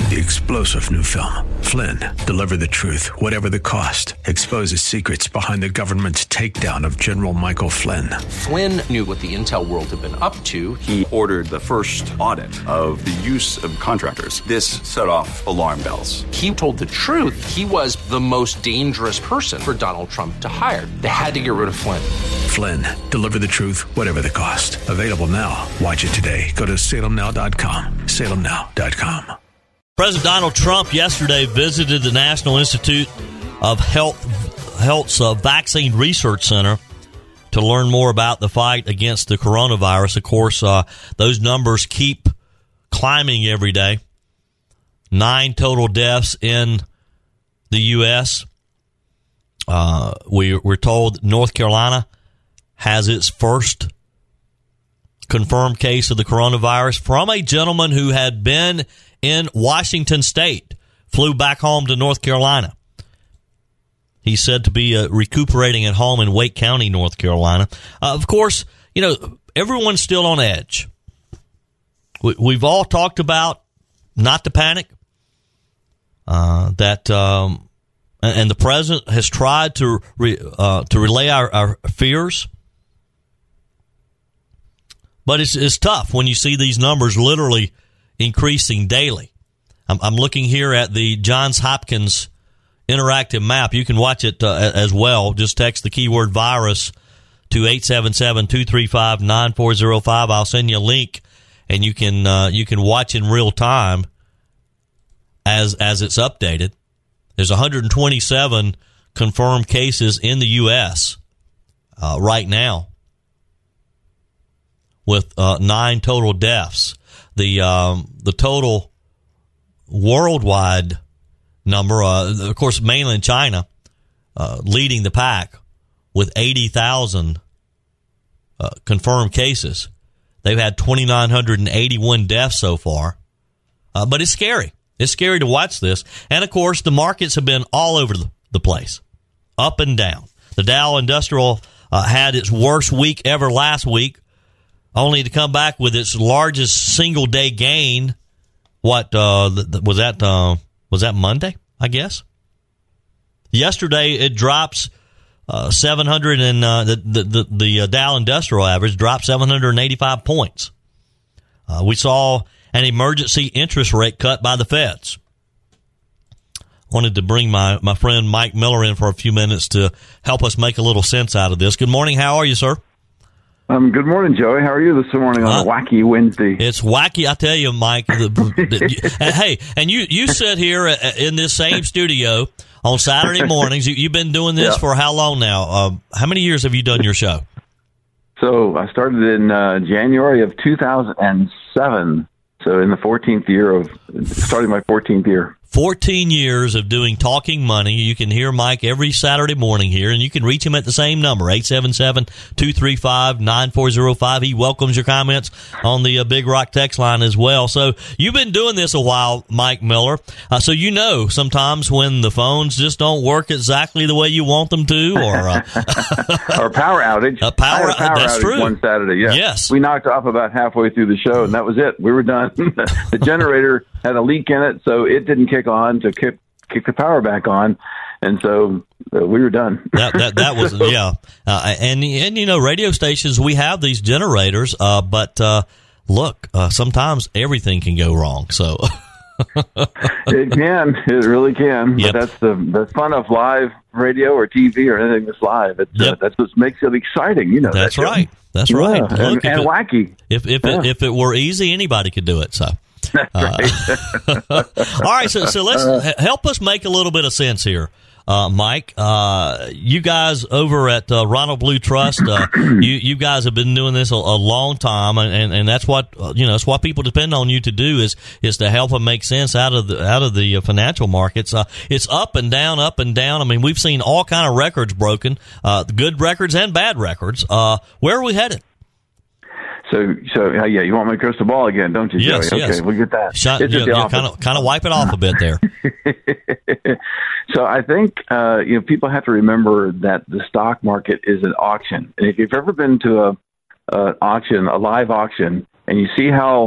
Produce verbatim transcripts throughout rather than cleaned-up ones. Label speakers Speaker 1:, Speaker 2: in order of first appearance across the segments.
Speaker 1: the explosive new film, Flynn, Deliver the Truth, Whatever the Cost, exposes secrets behind the government's takedown of General Michael Flynn.
Speaker 2: Flynn knew what the intel world had been up to.
Speaker 3: He ordered the first audit of the use of contractors. This set off alarm bells.
Speaker 2: He told the truth. He was the most dangerous person for Donald Trump to hire. They had to get rid of Flynn.
Speaker 1: Flynn, Deliver the Truth, Whatever the Cost. Available now. Watch it today. Go to salem now dot com. salem now dot com.
Speaker 4: President Donald Trump yesterday visited the National Institute of Health Health's uh, Vaccine Research Center to learn more about the fight against the coronavirus. Of course, uh, those numbers keep climbing every day. Nine total deaths in the U S Uh, we, we're told North Carolina has its first confirmed case of the coronavirus from a gentleman who had been in Washington State, flew back home to North Carolina. He's said to be uh, recuperating at home in Wake County, North Carolina. Uh, of course, you know, everyone's still on edge. We, we've all talked about not to panic, uh, that, um, and, and the president has tried to re, uh, to relay our, our fears. But it's, it's tough when you see these numbers literally increasing daily. I'm, I'm looking here at the Johns Hopkins interactive map. You can watch it uh, as well. Just text the keyword virus to eight seven seven, two three five, nine four zero five. I'll send you a link, and you can uh, you can watch in real time as as it's updated. There's one hundred twenty-seven confirmed cases in the U S uh, right now, with uh, nine total deaths. The um, the total worldwide number, uh, of course, mainland China uh, leading the pack with eighty thousand uh, confirmed cases. They've had two thousand nine hundred eighty-one deaths so far. Uh, but it's scary. It's scary to watch this. And, of course, the markets have been all over the, the place, up and down. The Dow Industrial uh, had its worst week ever last week, only to come back with its largest single-day gain. What uh, was that? Uh, was that Monday? I guess. Yesterday it drops uh, seven hundred, and uh, the the the, the uh, Dow Industrial Average dropped seven hundred eighty-five points. Uh, we saw an emergency interest rate cut by the Feds. Wanted to bring my my friend Mike Miller in for a few minutes to help us make a little sense out of this. Good morning. How are you, sir?
Speaker 5: Um, good morning, Joey. How are you this morning on uh, a wacky Wednesday?
Speaker 4: It's wacky, I tell you, Mike. The, the, and hey, and you, you sit here in this same studio on Saturday mornings. You, you've been doing this yeah. for how long now? Uh, how many years have you done your show?
Speaker 5: So I started in uh, January of two thousand seven. So in the fourteenth year of starting my fourteenth year.
Speaker 4: fourteen years of doing Talking Money. You can hear Mike every Saturday morning here, and you can reach him at the same number, eight seven seven, two three five, nine four zero five. He welcomes your comments on the uh, Big Rock text line as well. So you've been doing this a while, Mike Miller. Uh, so you know sometimes when the phones just don't work exactly the way you want them to, or uh,
Speaker 5: or power outage.
Speaker 4: A power,
Speaker 5: I had a power
Speaker 4: that's
Speaker 5: outage
Speaker 4: true.
Speaker 5: One Saturday, yeah.
Speaker 4: Yes.
Speaker 5: We knocked off about halfway through the show, and that was it. We were done. The generator had a leak in it, so it didn't kick on to kick kick the power back on, and so uh, we were done.
Speaker 4: that, that that was yeah, uh, and and you know, radio stations, we have these generators, uh, but uh, look, uh, sometimes everything can go wrong. So
Speaker 5: it can, it really can.
Speaker 4: Yep.
Speaker 5: But that's the the fun of live radio or T V or anything that's live. It's,
Speaker 4: yep.
Speaker 5: uh, that's what makes it exciting. You know,
Speaker 4: that's
Speaker 5: that
Speaker 4: right. That's
Speaker 5: yeah.
Speaker 4: right.
Speaker 5: Look,
Speaker 4: and,
Speaker 5: and
Speaker 4: it,
Speaker 5: wacky.
Speaker 4: If if
Speaker 5: yeah.
Speaker 4: it, if it were easy, anybody could do it. So.
Speaker 5: That's right.
Speaker 4: Uh, all right, so so let's uh, help us make a little bit of sense here, uh, Mike. Uh, you guys over at uh, Ronald Blue Trust, uh, you you guys have been doing this a, a long time, and, and, and that's what uh, you know. That's what people depend on you to do is is to help them make sense out of the out of the financial markets. Uh, it's up and down, up and down. I mean, we've seen all kind of records broken, uh, good records and bad records. Uh, where are we headed?
Speaker 5: So, so uh, yeah, you want my crystal ball again, don't you,
Speaker 4: yes,
Speaker 5: Joey?
Speaker 4: Yes.
Speaker 5: Okay, we'll get that.
Speaker 4: Shut,
Speaker 5: it's
Speaker 4: you,
Speaker 5: just
Speaker 4: you kind of kind of wipe it off a bit there.
Speaker 5: So I think uh, you know people have to remember that the stock market is an auction. And if you've ever been to a, a auction, a live auction, and you see how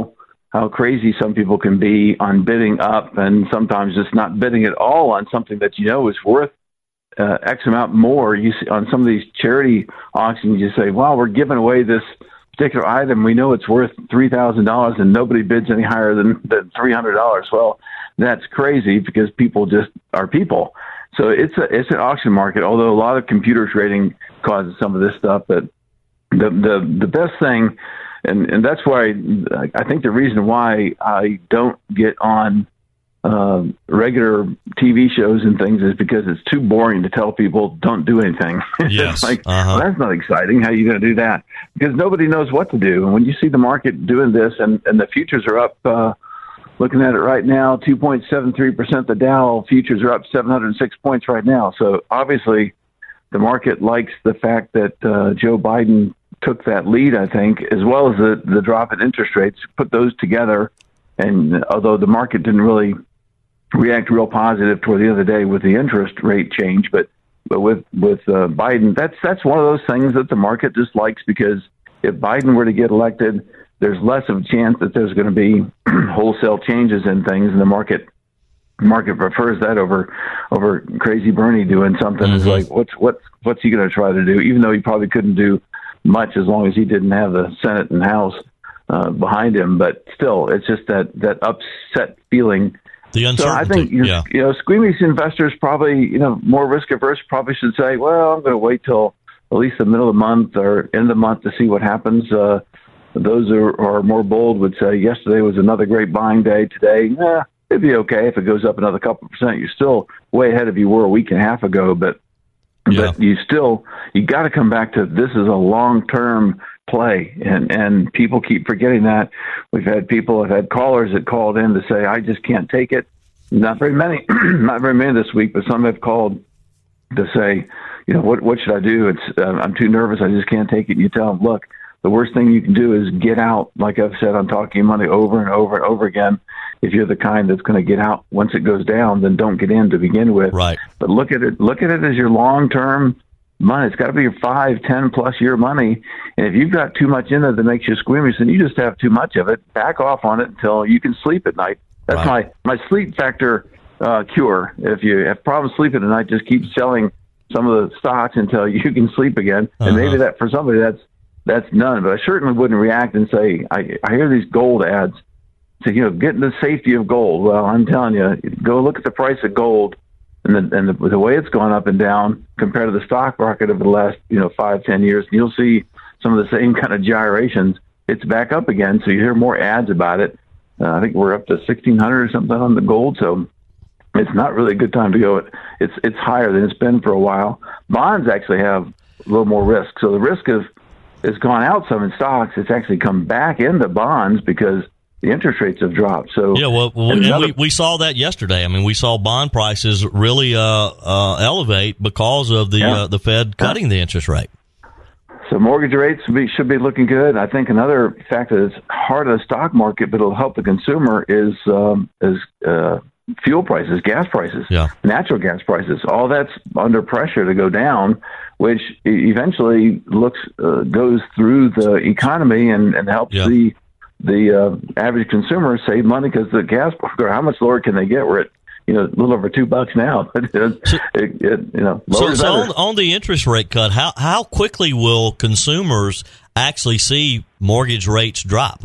Speaker 5: how crazy some people can be on bidding up and sometimes just not bidding at all on something that you know is worth uh, X amount more. You see on some of these charity auctions, you say, wow, we're giving away this particular item. We know it's worth three thousand dollars and nobody bids any higher than, than three hundred dollars. Well, that's crazy because people just are people. So it's a, it's an auction market, although a lot of computer trading causes some of this stuff. But the, the, the best thing, And and that's why I think the reason why I don't get on uh, regular T V shows and things is because it's too boring to tell people don't do anything.
Speaker 4: Yes.
Speaker 5: It's like,
Speaker 4: uh-huh.
Speaker 5: well, that's not exciting. How are you going to do that? Because nobody knows what to do. And when you see the market doing this and, and the futures are up, uh, looking at it right now, two point seven three percent. The Dow futures are up seven hundred six points right now. So obviously the market likes the fact that uh, Joe Biden took that lead, I think, as well as the, the drop in interest rates, put those together. And although the market didn't really react real positive toward the other day with the interest rate change, but but with with uh, Biden, that's that's one of those things that the market just likes, because if Biden were to get elected, there's less of a chance that there's going to be wholesale changes in things, and the market market prefers that over over crazy Bernie doing something.
Speaker 4: Mm-hmm.
Speaker 5: It's like, what's what's what's he going to try to do? Even though he probably couldn't do much as long as he didn't have the Senate and House uh, behind him, but still, it's just that, that upset feeling.
Speaker 4: The uncertainty.
Speaker 5: So I think you,
Speaker 4: yeah.
Speaker 5: you know, squeamish investors probably, you know, more risk averse probably should say, well, I'm going to wait till at least the middle of the month or end of the month to see what happens. Uh, those who are, are more bold would say yesterday was another great buying day. Today, eh, it'd be okay if it goes up another couple of percent. You're still way ahead of you were a week and a half ago, but
Speaker 4: Yeah.
Speaker 5: But you still, you got to come back to this is a long-term play, and, and people keep forgetting that. We've had people, I've had callers that called in to say, I just can't take it. Not very many, not very many this week, but some have called to say, you know, what what should I do? It's uh, I'm too nervous. I just can't take it. And you tell them, look, the worst thing you can do is get out. Like I've said, I'm talking money over and over and over again. If you're the kind that's going to get out once it goes down, then don't get in to begin with.
Speaker 4: Right.
Speaker 5: But look at it. Look at it as your long-term money. It's got to be your five, ten plus year money. And if you've got too much in it that makes you squeamish, then you just have too much of it. Back off on it until you can sleep at night. That's
Speaker 4: right.
Speaker 5: my my sleep factor uh, cure. If you have problems sleeping at night, just keep selling some of the stocks until you can sleep again.
Speaker 4: Uh-huh.
Speaker 5: And maybe that for somebody that's that's none. But I certainly wouldn't react and say, I, I hear these gold ads. So, you know, getting the safety of gold. Well, I'm telling you, go look at the price of gold and the, and the, the way it's gone up and down compared to the stock market over the last, you know, five, ten years. And you'll see some of the same kind of gyrations. It's back up again. So you hear more ads about it. Uh, I think we're up to sixteen hundred or something on the gold. So it's not really a good time to go. It, it's, it's higher than it's been for a while. Bonds actually have a little more risk. So the risk of has gone out some in stocks. It's actually come back into bonds because the interest rates have dropped. So
Speaker 4: yeah, well, well and
Speaker 5: another,
Speaker 4: we, we saw that yesterday. I mean, we saw bond prices really uh, uh, elevate because of the
Speaker 5: yeah.
Speaker 4: uh, the Fed cutting yeah. the interest rate.
Speaker 5: So mortgage rates should be, should be looking good. I think another factor that's hard on the stock market, but it'll help the consumer is um, is uh, fuel prices, gas prices,
Speaker 4: yeah.
Speaker 5: natural gas prices. All that's under pressure to go down, which eventually looks uh, goes through the economy and, and helps
Speaker 4: yeah.
Speaker 5: the the uh, average consumer save money because the gas, how much lower can they get? We're at, you know, a little over two bucks now. it,
Speaker 4: so,
Speaker 5: it, it, you know,
Speaker 4: so, so on, on the interest rate cut, how how quickly will consumers actually see mortgage rates drop?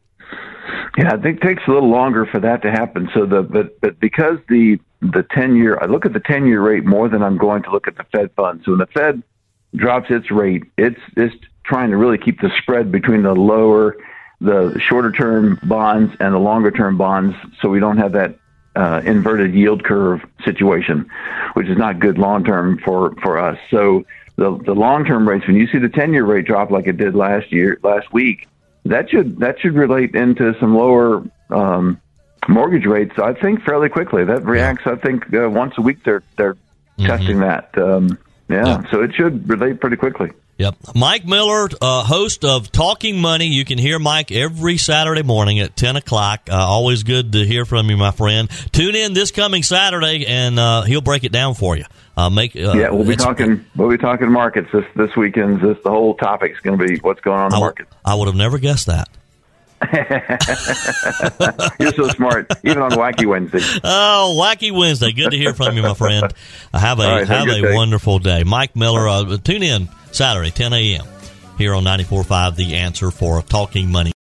Speaker 5: Yeah, I think it takes a little longer for that to happen. So the but but because the the ten year, I look at the ten year rate more than I'm going to look at the Fed funds. So when the Fed drops its rate, it's it's trying to really keep the spread between the lower, the shorter term bonds and the longer term bonds, so we don't have that uh, inverted yield curve situation, which is not good long term for for us. So the the long term rates, when you see the ten year rate drop like it did last year, last week, that should that should relate into some lower um, mortgage rates. I think fairly quickly. That reacts. I think uh, once a week they're they're mm-hmm. testing that. Um, yeah, yeah, so it should relate pretty quickly.
Speaker 4: Yep. Mike Miller, uh, host of Talking Money. You can hear Mike every Saturday morning at ten o'clock. Uh, always good to hear from you, my friend. Tune in this coming Saturday, and uh, he'll break it down for you. Uh, make uh,
Speaker 5: yeah, we'll be talking. We'll be talking markets this this weekend. This the whole topic's going to be what's going on in the
Speaker 4: I,
Speaker 5: market.
Speaker 4: I would have never guessed that.
Speaker 5: You're so smart, even on Wacky Wednesday.
Speaker 4: Oh, Wacky Wednesday. Good to hear from you, my friend. Have a
Speaker 5: right,
Speaker 4: have,
Speaker 5: have a,
Speaker 4: a wonderful day. Mike Miller, uh, tune in Saturday, ten a.m. here on ninety-four point five The Answer for Talking Money.